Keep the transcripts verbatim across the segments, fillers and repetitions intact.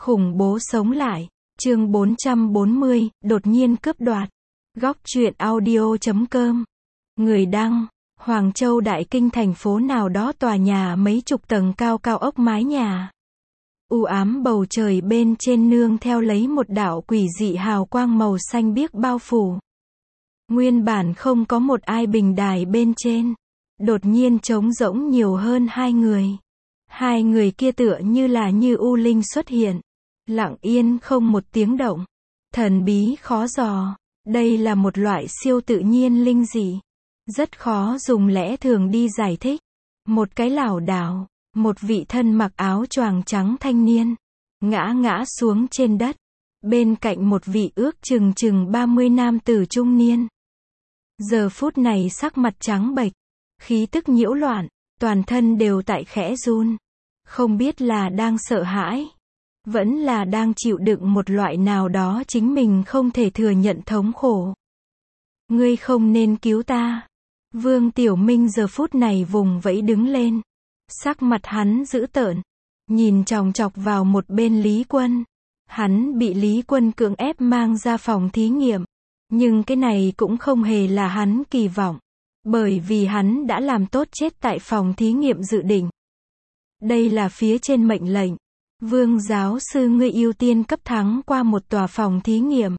Khủng bố sống lại. Chương bốn trăm bốn mươi, đột nhiên cướp đoạt. Góc truyện audio chấm com. Người đăng, Hoàng Châu Đại Kinh, thành phố nào đó, tòa nhà mấy chục tầng cao, cao ốc mái nhà. U ám bầu trời bên trên nương theo lấy một đạo quỷ dị hào quang màu xanh biếc bao phủ. Nguyên bản không có một ai bình đài bên trên. Đột nhiên trống rỗng nhiều hơn hai người. Hai người kia tựa như là như u linh xuất hiện. Lặng yên không một tiếng động. Thần bí khó dò. Đây là một loại siêu tự nhiên linh dị. Rất khó dùng lẽ thường đi giải thích. Một cái lảo đảo. Một vị thân mặc áo choàng trắng thanh niên. Ngã ngã xuống trên đất. Bên cạnh một vị ước chừng chừng ba mươi nam tử trung niên. Giờ phút này sắc mặt trắng bệch. Khí tức nhiễu loạn. Toàn thân đều tại khẽ run. Không biết là đang sợ hãi. Vẫn là đang chịu đựng một loại nào đó chính mình không thể thừa nhận thống khổ. Ngươi không nên cứu ta. Vương Tiểu Minh giờ phút này vùng vẫy đứng lên. Sắc mặt hắn dữ tợn. Nhìn chòng chọc vào một bên Lý Quân. Hắn bị Lý Quân cưỡng ép mang ra phòng thí nghiệm. Nhưng cái này cũng không hề là hắn kỳ vọng. Bởi vì hắn đã làm tốt chết tại phòng thí nghiệm dự định. Đây là phía trên mệnh lệnh. Vương giáo sư, ngươi ưu tiên cấp thắng qua một tòa phòng thí nghiệm.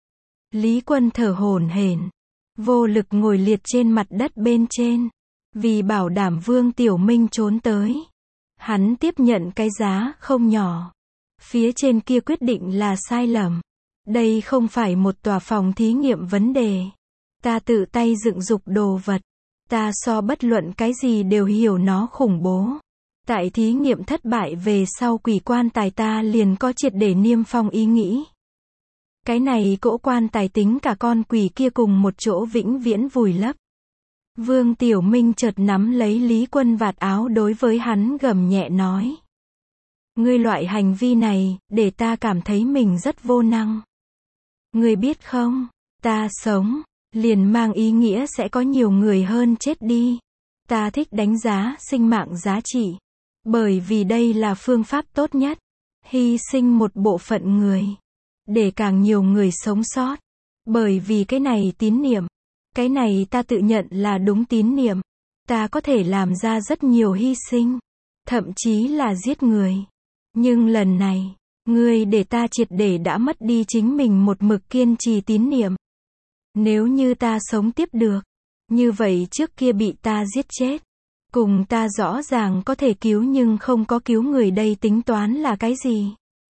Lý Quân thở hổn hển, vô lực ngồi liệt trên mặt đất bên trên. Vì bảo đảm Vương Tiểu Minh trốn tới, hắn tiếp nhận cái giá không nhỏ. Phía trên kia quyết định là sai lầm. Đây không phải một tòa phòng thí nghiệm vấn đề. Ta tự tay dựng dục đồ vật. Ta so bất luận cái gì đều hiểu nó khủng bố. Tại thí nghiệm thất bại về sau, quỷ quan tài ta liền có triệt để niêm phong ý nghĩ. Cái này cỗ quan tài tính cả con quỷ kia cùng một chỗ vĩnh viễn vùi lấp. Vương Tiểu Minh chợt nắm lấy Lý Quân vạt áo, đối với hắn gầm nhẹ nói. Ngươi loại hành vi này, để ta cảm thấy mình rất vô năng. Ngươi biết không, ta sống, liền mang ý nghĩa sẽ có nhiều người hơn chết đi. Ta thích đánh giá sinh mạng giá trị. Bởi vì đây là phương pháp tốt nhất. Hy sinh một bộ phận người. Để càng nhiều người sống sót. Bởi vì cái này tín niệm. Cái này ta tự nhận là đúng tín niệm. Ta có thể làm ra rất nhiều hy sinh. Thậm chí là giết người. Nhưng lần này, ngươi để ta triệt để đã mất đi chính mình một mực kiên trì tín niệm. Nếu như ta sống tiếp được. Như vậy trước kia bị ta giết chết. Cùng ta rõ ràng có thể cứu nhưng không có cứu người, đây tính toán là cái gì?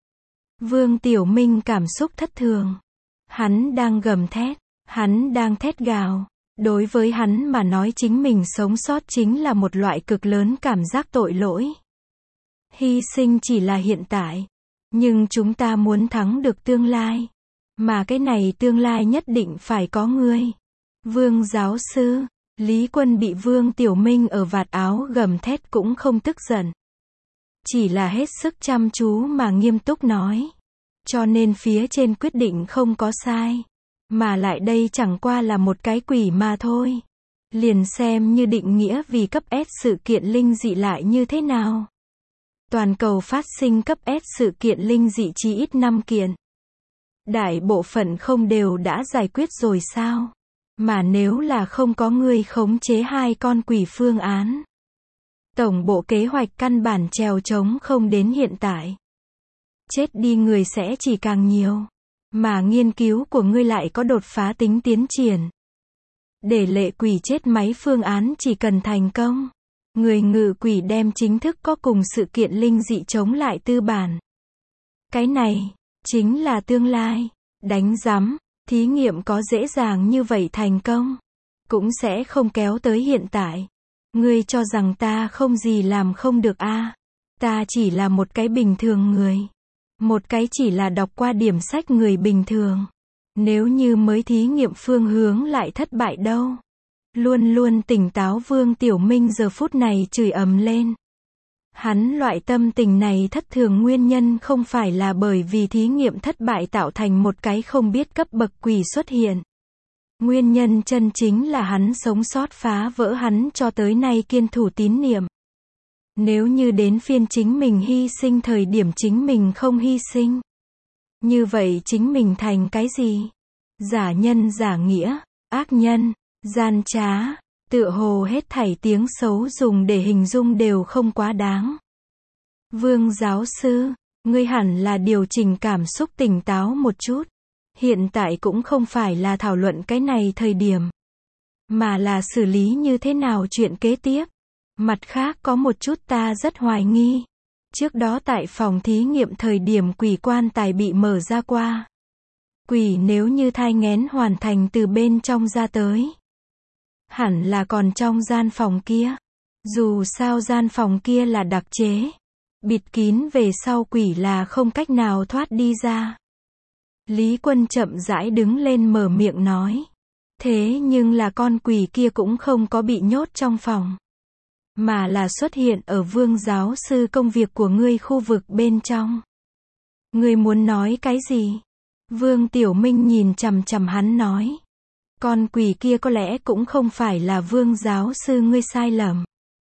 Vương Tiểu Minh cảm xúc thất thường. Hắn đang gầm thét. Hắn đang thét gào. Đối với hắn mà nói, chính mình sống sót chính là một loại cực lớn cảm giác tội lỗi. Hy sinh chỉ là hiện tại. Nhưng chúng ta muốn thắng được tương lai. Mà cái này tương lai nhất định phải có ngươi. Vương giáo sư. Lý Quân bị Vương Tiểu Minh ở vạt áo gầm thét cũng không tức giận. Chỉ là hết sức chăm chú mà nghiêm túc nói. Cho nên phía trên quyết định không có sai. Mà lại đây chẳng qua là một cái quỷ mà thôi. Liền xem như định nghĩa vì cấp S sự kiện linh dị lại như thế nào. Toàn cầu phát sinh cấp S sự kiện linh dị chỉ ít năm kiện. Đại bộ phận không đều đã giải quyết rồi sao? Mà nếu là không có người khống chế hai con quỷ phương án. Tổng bộ kế hoạch căn bản trèo trống không đến hiện tại. Chết đi người sẽ chỉ càng nhiều. Mà nghiên cứu của ngươi lại có đột phá tính tiến triển. Để lệ quỷ chết máy phương án chỉ cần thành công. Người ngự quỷ đem chính thức có cùng sự kiện linh dị chống lại tư bản. Cái này, chính là tương lai. Đánh rắm. Thí nghiệm có dễ dàng như vậy thành công. Cũng sẽ không kéo tới hiện tại. Ngươi cho rằng ta không gì làm không được a? À? Ta chỉ là một cái bình thường người. Một cái chỉ là đọc qua điểm sách người bình thường. Nếu như mới thí nghiệm phương hướng lại thất bại đâu. Luôn luôn tỉnh táo Vương Tiểu Minh giờ phút này chửi ầm lên. Hắn loại tâm tình này thất thường nguyên nhân không phải là bởi vì thí nghiệm thất bại tạo thành một cái không biết cấp bậc quỷ xuất hiện. Nguyên nhân chân chính là hắn sống sót phá vỡ hắn cho tới nay kiên thủ tín niệm. Nếu như đến phiên chính mình hy sinh thời điểm chính mình không hy sinh, như vậy chính mình thành cái gì? Giả nhân giả nghĩa, ác nhân, gian trá, tựa hồ hết thảy tiếng xấu dùng để hình dung đều không quá đáng. Vương giáo sư, ngươi hẳn là điều chỉnh cảm xúc tỉnh táo một chút. Hiện tại cũng không phải là thảo luận cái này thời điểm, mà là xử lý như thế nào chuyện kế tiếp. Mặt khác có một chút ta rất hoài nghi. Trước đó tại phòng thí nghiệm thời điểm quỷ quan tài bị mở ra qua. Quỷ nếu như thai nghén hoàn thành từ bên trong ra tới, hẳn là còn trong gian phòng kia. Dù sao gian phòng kia là đặc chế, bịt kín về sau quỷ là không cách nào thoát đi ra. Lý Quân chậm rãi đứng lên mở miệng nói. Thế nhưng là con quỷ kia cũng không có bị nhốt trong phòng, mà là xuất hiện ở Vương giáo sư công việc của ngươi khu vực bên trong. Ngươi muốn nói cái gì? Vương Tiểu Minh nhìn chằm chằm hắn nói. Con quỷ kia có lẽ cũng không phải là Vương giáo sư ngươi sai lầm,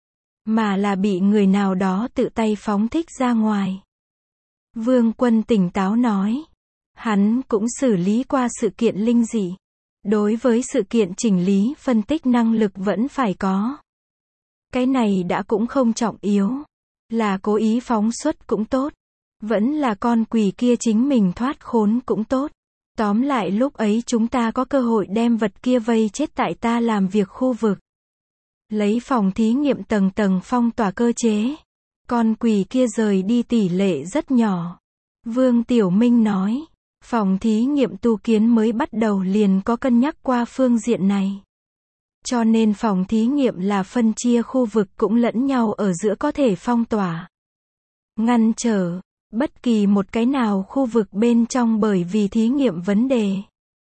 mà là bị người nào đó tự tay phóng thích ra ngoài. Vương Quân tỉnh táo nói. Hắn cũng xử lý qua sự kiện linh dị. Đối với sự kiện chỉnh lý phân tích năng lực vẫn phải có. Cái này đã cũng không trọng yếu. Là cố ý phóng xuất cũng tốt. Vẫn là con quỷ kia chính mình thoát khốn cũng tốt. Tóm lại lúc ấy chúng ta có cơ hội đem vật kia vây chết tại ta làm việc khu vực. Lấy phòng thí nghiệm tầng tầng phong tỏa cơ chế. Con quỷ kia rời đi tỷ lệ rất nhỏ. Vương Tiểu Minh nói. Phòng thí nghiệm tu kiến mới bắt đầu liền có cân nhắc qua phương diện này. Cho nên phòng thí nghiệm là phân chia khu vực cũng lẫn nhau ở giữa có thể phong tỏa, ngăn trở bất kỳ một cái nào khu vực bên trong bởi vì thí nghiệm vấn đề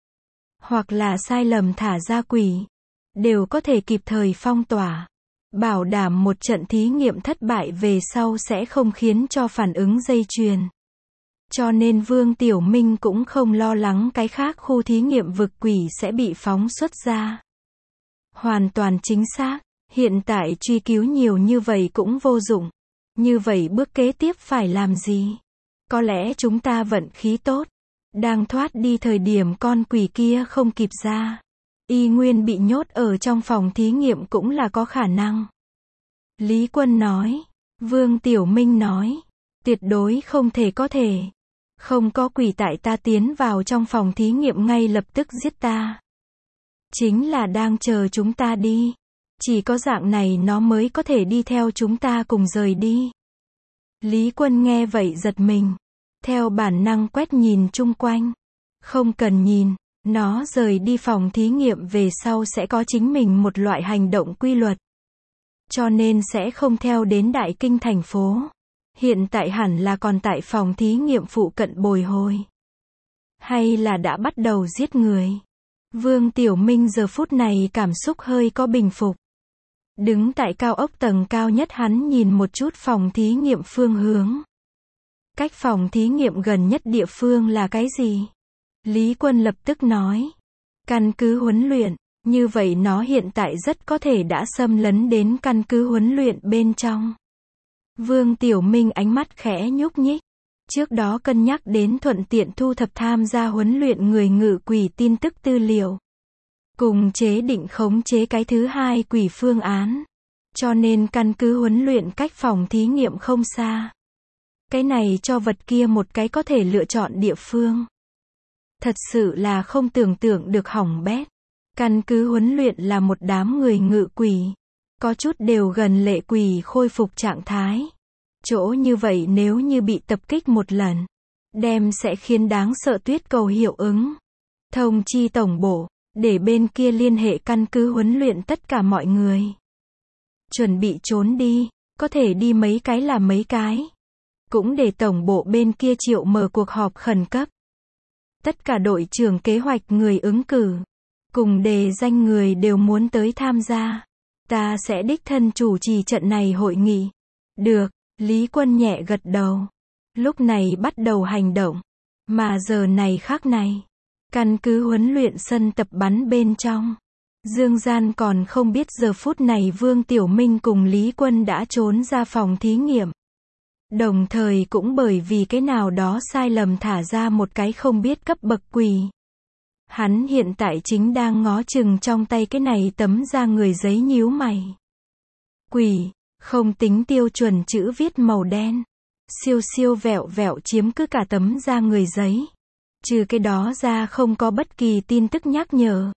hoặc là sai lầm thả ra quỷ, đều có thể kịp thời phong tỏa, bảo đảm một trận thí nghiệm thất bại về sau sẽ không khiến cho phản ứng dây chuyền. Cho nên Vương Tiểu Minh cũng không lo lắng cái khác khu thí nghiệm vực quỷ sẽ bị phóng xuất ra. Hoàn toàn chính xác, hiện tại truy cứu nhiều như vậy cũng vô dụng. Như vậy bước kế tiếp phải làm gì? Có lẽ chúng ta vận khí tốt. Đang thoát đi thời điểm con quỷ kia không kịp ra. Y nguyên bị nhốt ở trong phòng thí nghiệm cũng là có khả năng. Lý Quân nói. Vương Tiểu Minh nói. Tuyệt đối không thể có thể. Không có quỷ tại ta tiến vào trong phòng thí nghiệm ngay lập tức giết ta. Chính là đang chờ chúng ta đi. Chỉ có dạng này nó mới có thể đi theo chúng ta cùng rời đi. Lý Quân nghe vậy giật mình. Theo bản năng quét nhìn chung quanh. Không cần nhìn, nó rời đi phòng thí nghiệm về sau sẽ có chính mình một loại hành động quy luật. Cho nên sẽ không theo đến Đại Kinh thành phố. Hiện tại hẳn là còn tại phòng thí nghiệm phụ cận bồi hồi. Hay là đã bắt đầu giết người. Vương Tiểu Minh giờ phút này cảm xúc hơi có bình phục. Đứng tại cao ốc tầng cao nhất hắn nhìn một chút phòng thí nghiệm phương hướng. Cách phòng thí nghiệm gần nhất địa phương là cái gì? Lý Quân lập tức nói. Căn cứ huấn luyện, như vậy nó hiện tại rất có thể đã xâm lấn đến căn cứ huấn luyện bên trong. Vương Tiểu Minh ánh mắt khẽ nhúc nhích. Trước đó cân nhắc đến thuận tiện thu thập tham gia huấn luyện người ngự quỷ tin tức tư liệu. Cùng chế định khống chế cái thứ hai quỷ phương án. Cho nên căn cứ huấn luyện cách phòng thí nghiệm không xa. Cái này cho vật kia một cái có thể lựa chọn địa phương. Thật sự là không tưởng tượng được hỏng bét. Căn cứ huấn luyện là một đám người ngự quỷ. Có chút đều gần lệ quỷ khôi phục trạng thái. Chỗ như vậy nếu như bị tập kích một lần, đem sẽ khiến đáng sợ tuyết cầu hiệu ứng. Thông chi tổng bộ, để bên kia liên hệ căn cứ huấn luyện tất cả mọi người. Chuẩn bị trốn đi, có thể đi mấy cái là mấy cái. Cũng để tổng bộ bên kia triệu mở cuộc họp khẩn cấp. Tất cả đội trưởng kế hoạch người ứng cử, cùng đề danh người đều muốn tới tham gia. Ta sẽ đích thân chủ trì trận này hội nghị. Được, Lý Quân nhẹ gật đầu. Lúc này bắt đầu hành động. Mà giờ này khác này, căn cứ huấn luyện sân tập bắn bên trong. Dương Gian còn không biết giờ phút này Vương Tiểu Minh cùng Lý Quân đã trốn ra phòng thí nghiệm. Đồng thời cũng bởi vì cái nào đó sai lầm thả ra một cái không biết cấp bậc quỷ. Hắn hiện tại chính đang ngó chừng trong tay cái này tấm da người giấy nhíu mày. Quỷ, không tính tiêu chuẩn chữ viết màu đen. Siêu siêu vẹo vẹo chiếm cứ cả tấm da người giấy. Trừ cái đó ra không có bất kỳ tin tức nhắc nhở.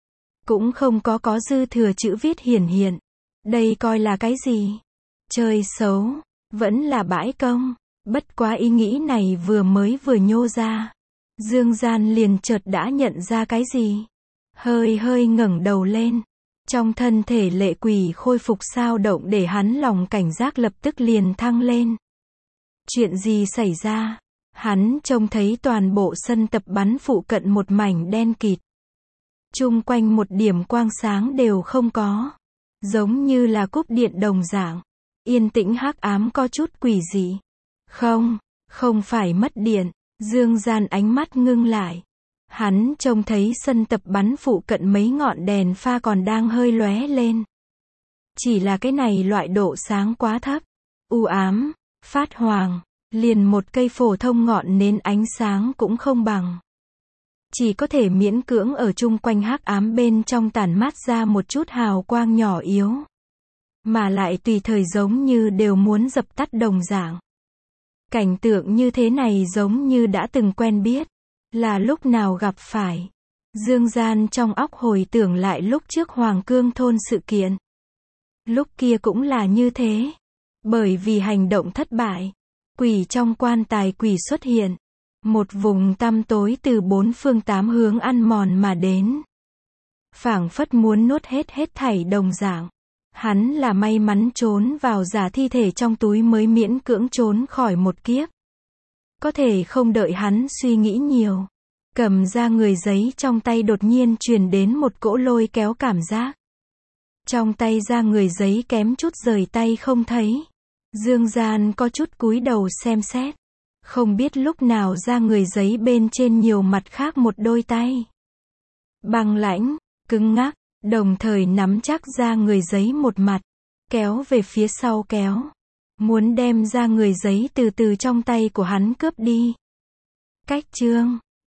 Cũng không có có dư thừa chữ viết hiển hiện. Đây coi là cái gì? Chơi xấu, vẫn là bãi công. Bất quá ý nghĩ này vừa mới vừa nhô ra. Dương Gian liền chợt đã nhận ra cái gì. Hơi hơi ngẩng đầu lên. Trong thân thể lệ quỷ khôi phục sao động để hắn lòng cảnh giác lập tức liền thăng lên. Chuyện gì xảy ra? Hắn trông thấy toàn bộ sân tập bắn phụ cận một mảnh đen kịt. Chung quanh một điểm quang sáng đều không có. Giống như là cúp điện đồng dạng. Yên tĩnh hắc ám có chút quỷ dị. Không, không phải mất điện. Dương Gian ánh mắt ngưng lại. Hắn trông thấy sân tập bắn phụ cận mấy ngọn đèn pha còn đang hơi lóe lên. Chỉ là cái này loại độ sáng quá thấp. U ám, phát hoàng, liền một cây phổ thông ngọn nến ánh sáng cũng không bằng. Chỉ có thể miễn cưỡng ở chung quanh hắc ám bên trong tản mát ra một chút hào quang nhỏ yếu. Mà lại tùy thời giống như đều muốn dập tắt đồng dạng. Cảnh tượng như thế này giống như đã từng quen biết. Là lúc nào gặp phải. Dương Gian trong óc hồi tưởng lại lúc trước Hoàng Cương thôn sự kiện. Lúc kia cũng là như thế. Bởi vì hành động thất bại. Quỷ trong quan tài quỷ xuất hiện. Một vùng tăm tối từ bốn phương tám hướng ăn mòn mà đến. Phảng phất muốn nuốt hết hết thảy đồng dạng. Hắn là may mắn trốn vào giả thi thể trong túi mới miễn cưỡng trốn khỏi một kiếp. Có thể không đợi hắn suy nghĩ nhiều. Cầm ra người giấy trong tay đột nhiên truyền đến một cỗ lôi kéo cảm giác. Trong tay ra người giấy kém chút rời tay không thấy. Dương Gian có chút cúi đầu xem xét. Không biết lúc nào ra người giấy bên trên nhiều mặt khác một đôi tay. Băng lãnh, cứng ngắc, đồng thời nắm chắc ra người giấy một mặt. Kéo về phía sau kéo. Muốn đem ra người giấy từ từ trong tay của hắn cướp đi. Cách chương